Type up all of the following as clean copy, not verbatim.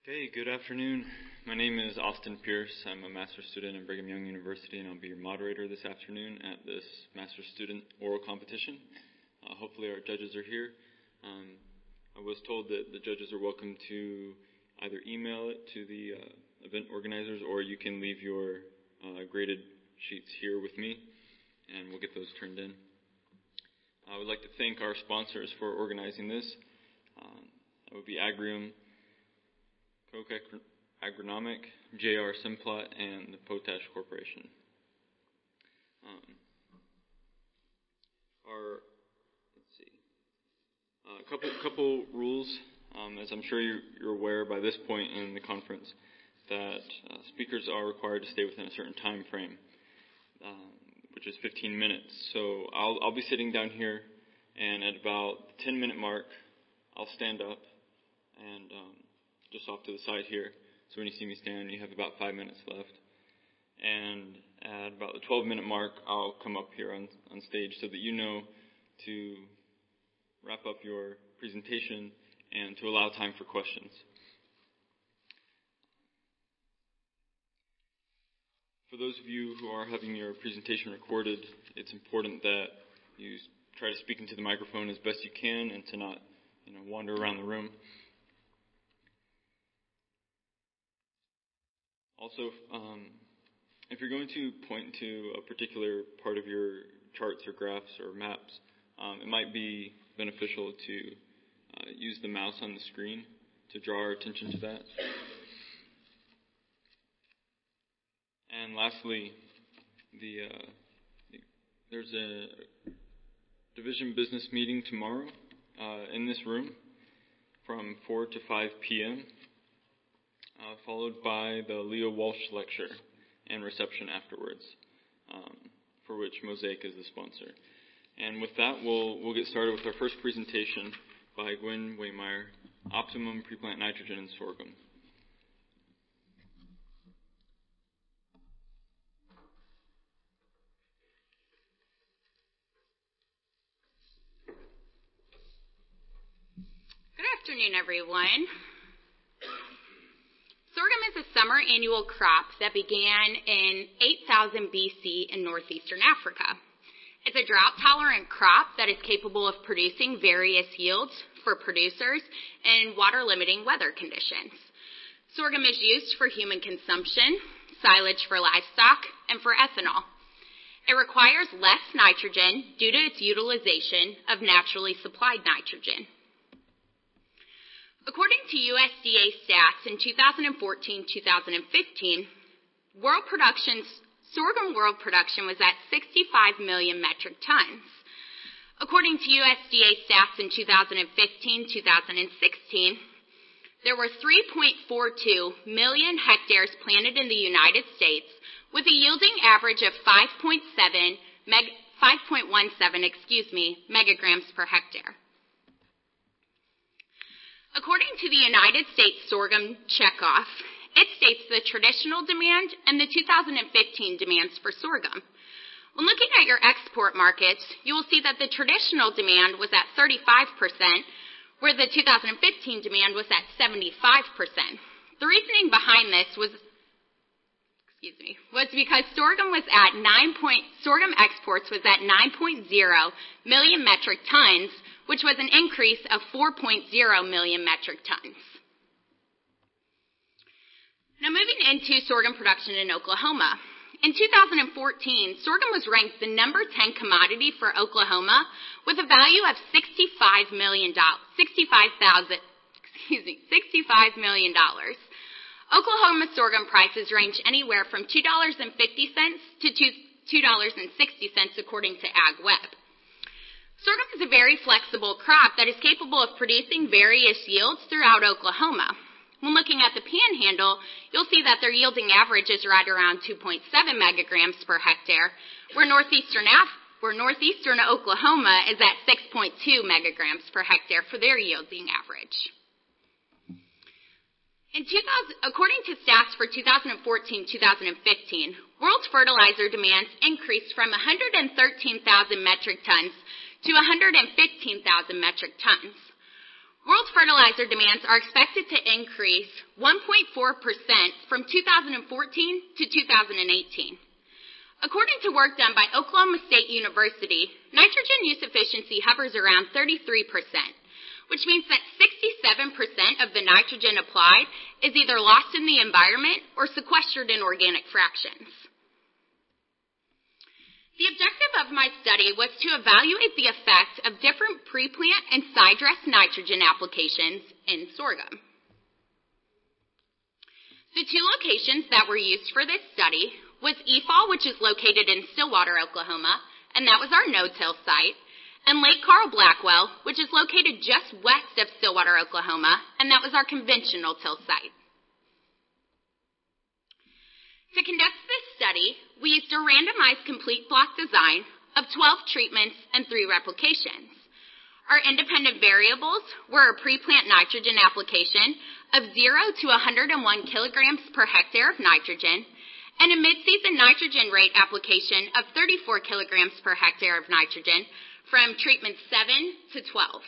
Okay, good afternoon. My name is Austin Pierce. I'm a master's student at Brigham Young University, and I'll be your moderator this afternoon at this master's student oral competition. Hopefully our judges are here. I was told that the judges are welcome to either email it to the event organizers, or you can leave your graded sheets here with me, and we'll get those turned in. I would like to thank our sponsors for organizing this. That would be Agrium, Koch Agronomic, J.R. Simplot, and the Potash Corporation. Couple rules, as I'm sure you're aware by this point in the conference, that speakers are required to stay within a certain time frame, which is 15 minutes. So I'll be sitting down here, and at about the 10-minute mark, I'll stand up and just off to the side here. So when you see me stand, you have about 5 minutes left. And at about the 12-minute mark, I'll come up here on stage so that you know to wrap up your presentation and to allow time for questions. For those of you who are having your presentation recorded, it's important that you try to speak into the microphone as best you can and to not, wander around the room. Also, if you're going to point to a particular part of your charts or graphs or maps, it might be beneficial to use the mouse on the screen to draw our attention to that. And lastly, there's a division business meeting tomorrow in this room from 4 to 5 p.m., followed by the Leo Walsh lecture and reception afterwards, for which Mosaic is the sponsor. And with that, we'll get started with our first presentation by Gwen Waymeyer, Optimum Preplant Nitrogen in Sorghum. Good afternoon, everyone. Sorghum is a summer annual crop that began in 8000 BC in northeastern Africa. It's a drought-tolerant crop that is capable of producing various yields for producers in water-limiting weather conditions. Sorghum is used for human consumption, silage for livestock, and for ethanol. It requires less nitrogen due to its utilization of naturally supplied nitrogen. According to USDA stats in 2014-2015, sorghum world production was at 65 million metric tons. According to USDA stats in 2015-2016, there were 3.42 million hectares planted in the United States with a yielding average of 5.17 megagrams per hectare. According to the United States Sorghum Checkoff, it states the traditional demand and the 2015 demands for sorghum. When looking at your export markets, you will see that the traditional demand was at 35%, where the 2015 demand was at 75%. The reasoning behind this was because sorghum exports was at 9.0 million metric tons, which was an increase of 4.0 million metric tons. Now moving into sorghum production in Oklahoma. In 2014, sorghum was ranked the number 10 commodity for Oklahoma with a value of $65 million. Oklahoma sorghum prices range anywhere from $2.50 to $2.60 according to AgWeb. Sorghum is a very flexible crop that is capable of producing various yields throughout Oklahoma. When looking at the Panhandle, you'll see that their yielding average is right around 2.7 megagrams per hectare, where northeastern Oklahoma is at 6.2 megagrams per hectare for their yielding average. According to stats for 2014-2015, world fertilizer demands increased from 113,000 metric tons to 115,000 metric tons. World fertilizer demands are expected to increase 1.4% from 2014 to 2018. According to work done by Oklahoma State University, nitrogen use efficiency hovers around 33%, which means that 67% of the nitrogen applied is either lost in the environment or sequestered in organic fractions. The objective of my study was to evaluate the effect of different pre-plant and side dress nitrogen applications in sorghum. The two locations that were used for this study was EFAW, which is located in Stillwater, Oklahoma, and that was our no-till site, and Lake Carl Blackwell, which is located just west of Stillwater, Oklahoma, and that was our conventional till site. To conduct this study, we used a randomized complete block design of 12 treatments and 3 replications. Our independent variables were a pre-plant nitrogen application of 0 to 101 kilograms per hectare of nitrogen and a mid-season nitrogen rate application of 34 kilograms per hectare of nitrogen from treatments 7 to 12.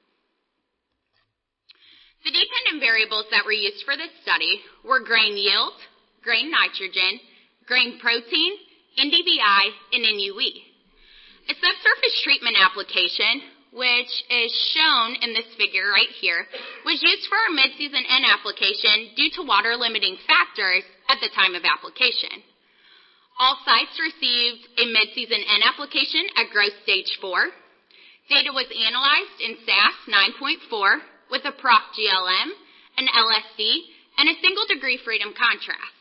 The dependent variables that were used for this study were grain yield, grain nitrogen, grain protein, NDVI, and NUE. A subsurface treatment application, which is shown in this figure right here, was used for our mid-season N application due to water limiting factors at the time of application. All sites received a mid-season N application at growth stage 4. Data was analyzed in SAS 9.4 with a PROC GLM, an LSD, and a single degree freedom contrast.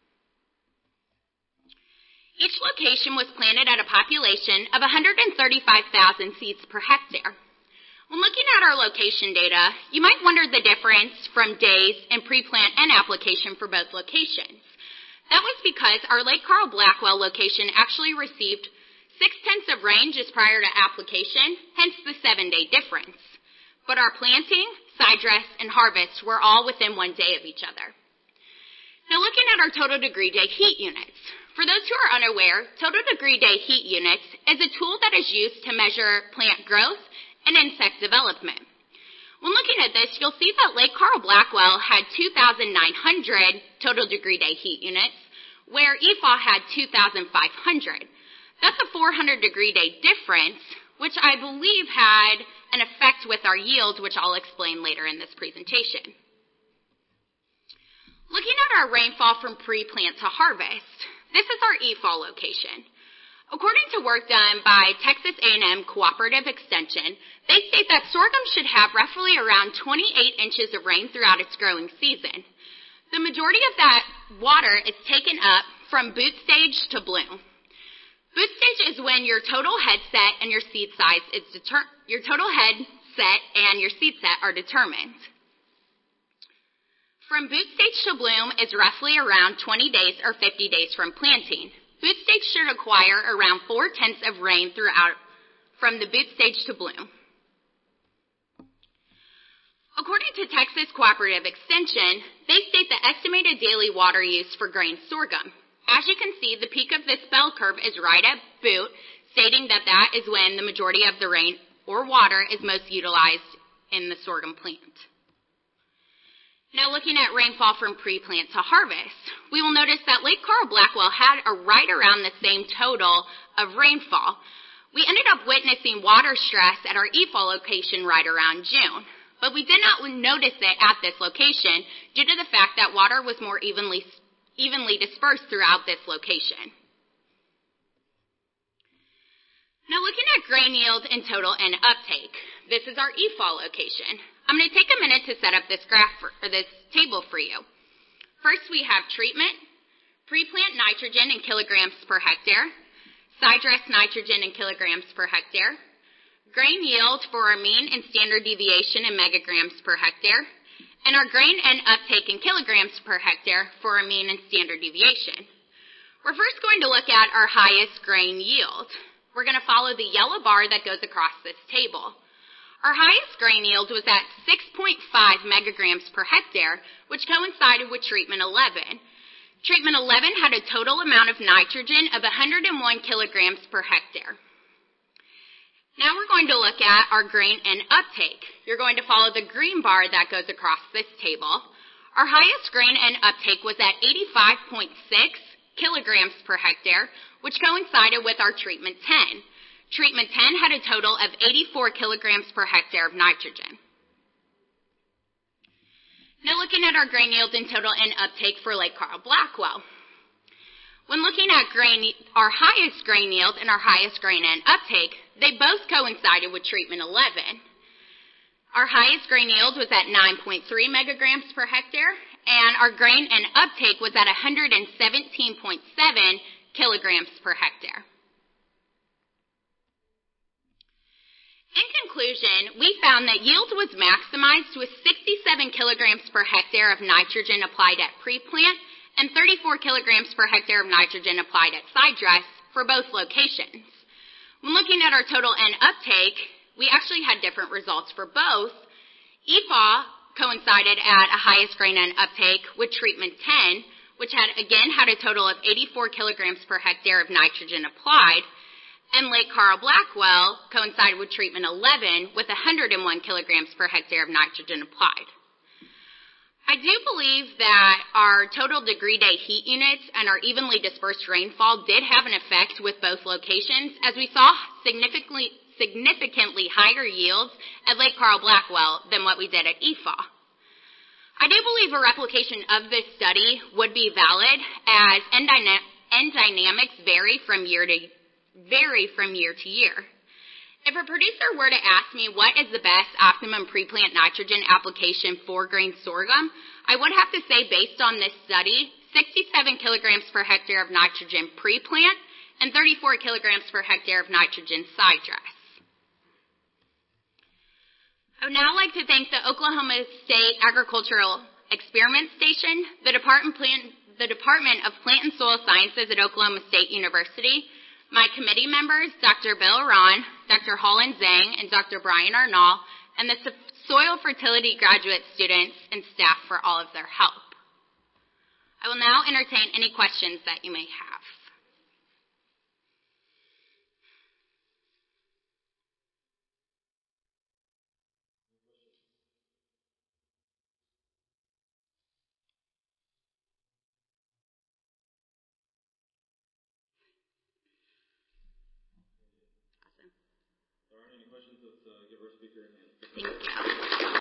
Each location was planted at a population of 135,000 seeds per hectare. When looking at our location data, you might wonder the difference from days and pre-plant N application for both locations. That was because our Lake Carl Blackwell location actually received 0.6 of rain just prior to application, hence the 7-day difference. But our planting, side dress, and harvest were all within 1 day of each other. Now looking at our total degree day heat units. For those who are unaware, total degree day heat units is a tool that is used to measure plant growth and insect development. When looking at this, you'll see that Lake Carl Blackwell had 2,900 total degree day heat units, where EFAW had 2,500. That's a 400 degree day difference, which I believe had an effect with our yields, which I'll explain later in this presentation. Looking at our rainfall from pre-plant to harvest, this is our EFAW location. According to work done by Texas A&M Cooperative Extension, they state that sorghum should have roughly around 28 inches of rain throughout its growing season. The majority of that water is taken up from boot stage to bloom. Boot stage is when your total head set and your seed size is your total head set and your seed set are determined. From boot stage to bloom is roughly around 20 days or 50 days from planting. Boot stage should acquire around 0.4 of rain throughout from the boot stage to bloom. According to Texas Cooperative Extension, they state the estimated daily water use for grain sorghum. As you can see, the peak of this bell curve is right at boot, stating that that is when the majority of the rain or water is most utilized in the sorghum plant. Now looking at rainfall from pre-plant to harvest, we will notice that Lake Carl Blackwell had right around the same total of rainfall. We ended up witnessing water stress at our EFAW location right around June, but we did not notice it at this location due to the fact that water was more evenly dispersed throughout this location. Now looking at grain yield and total N uptake, this is our EFAW location. I'm going to take a minute to set up this graph or this table for you. First, we have treatment, pre-plant nitrogen in kilograms per hectare, side dress nitrogen in kilograms per hectare, grain yield for our mean and standard deviation in megagrams per hectare, and our grain N uptake in kilograms per hectare for our mean and standard deviation. We're first going to look at our highest grain yield. We're going to follow the yellow bar that goes across this table. Our highest grain yield was at 6.5 megagrams per hectare, which coincided with treatment 11. Treatment 11 had a total amount of nitrogen of 101 kilograms per hectare. Now we're going to look at our grain and uptake. You're going to follow the green bar that goes across this table. Our highest grain and uptake was at 85.6 kilograms per hectare, which coincided with our treatment 10. Treatment 10 had a total of 84 kilograms per hectare of nitrogen. Now looking at our grain yields in total and uptake for Lake Carl Blackwell. When looking at our highest grain yield and our highest grain and uptake, they both coincided with treatment 11. Our highest grain yield was at 9.3 megagrams per hectare, and our grain and uptake was at 117.7 kilograms per hectare. In conclusion, we found that yield was maximized with 67 kilograms per hectare of nitrogen applied at pre-plant and 34 kilograms per hectare of nitrogen applied at side dress for both locations. When looking at our total N uptake, we actually had different results for both. EFA coincided at a highest grain N uptake with treatment 10, which had a total of 84 kilograms per hectare of nitrogen applied, and Lake Carl Blackwell coincided with treatment 11 with 101 kilograms per hectare of nitrogen applied. I do believe that our total degree day heat units and our evenly dispersed rainfall did have an effect with both locations, as we saw significantly higher yields at Lake Carl Blackwell than what we did at EFA. I do believe a replication of this study would be valid, as end dynamics vary from year to year. If a producer were to ask me what is the best optimum pre-plant nitrogen application for grain sorghum, I would have to say, based on this study, 67 kilograms per hectare of nitrogen pre-plant and 34 kilograms per hectare of nitrogen side dress. I would now like to thank the Oklahoma State Agricultural Experiment Station, the Department of Plant and Soil Sciences at Oklahoma State University, my committee members, Dr. Bill Ron, Dr. Holland Zhang, and Dr. Brian Arnall, and the soil fertility graduate students and staff for all of their help. I will now entertain any questions that you may have. If there aren't any questions, let's give our speaker a hand. Thank you.